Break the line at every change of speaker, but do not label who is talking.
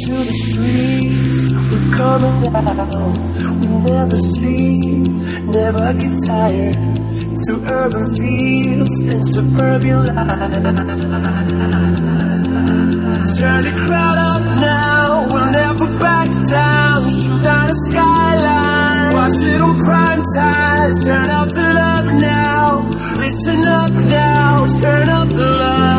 to the streets, we're coming out. We never sleep, never get tired. Through urban fields and suburban life. Turn the crowd up now, we'll never back down. Shoot down the skyline, watch it on prime time. Turn up the love now, listen up now, turn up the love.